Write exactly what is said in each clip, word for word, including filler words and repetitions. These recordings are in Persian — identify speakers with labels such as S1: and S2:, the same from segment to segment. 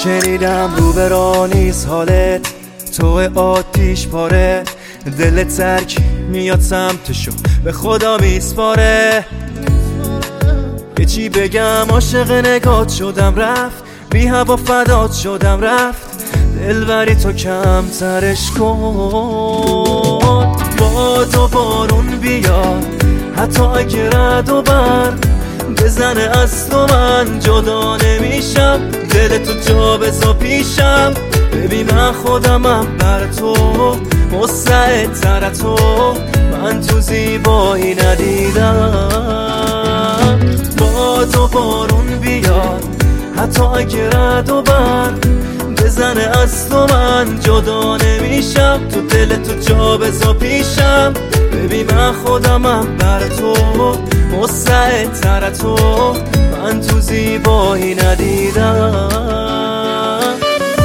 S1: شنیدم رو برانیز حالت تو آتیش پاره، دلت ترک میاد سمتشو به خدا میسپاره. یه چی بگم عاشق نگات شدم رفت، بی هوا فدات شدم رفت، دلبری تو کم ترش کن. باد و بارون بیاد حتی اگه رد و برق بزنه از تو من جدا نمیشم، دل تو جا بزا پیشم. ببین من خودمم بر تو مستعدتر تو، من تو زیبایی ندیدم. باد و بارون بیاد حتی اگه رد و برق بزنه از تو من جدا نمیشم، تو دل تو جا بزا پیشم. ببین من خودمم بر تو مستعدتر تو، من تو زیبایی ندیدم.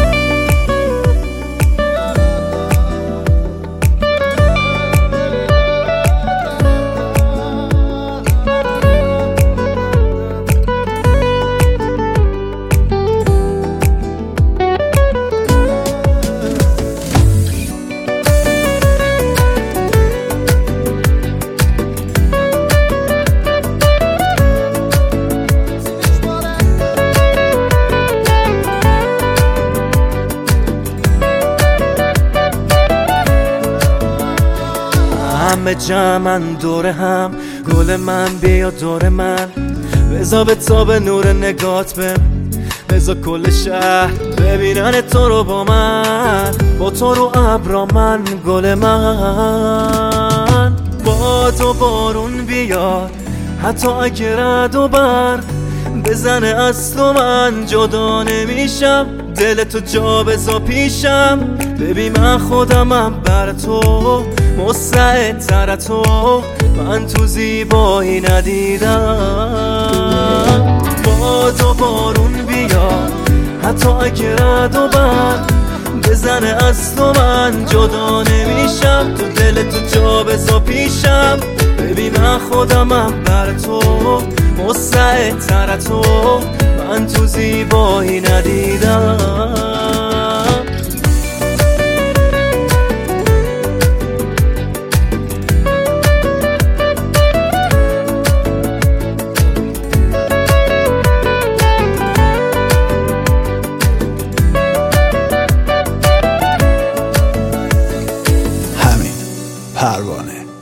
S1: همه جمعن دور هم، گل من بیا دور من، بزا به تاب نور نگات بم، بزا کل شهر ببینن تو رو با من، با تو رو ابرا من گل من. باد و بارون بیاد حتی اگه رد و برق بزنه از تو من جدا نمیشم، دل تو جا بزا پیشم. ببین من خودمم بر تو مستعدتر تو، من تو زیبایی ندیدم. باد و بارون بیاد حتی اگه رد و برق بزنه از تو من جدا نمیشم، تو دل تو جا بزا پیشم. ببین من خودمم بر تو مستعدتر تو، من تو زیبایی ندیدم.
S2: پروانه.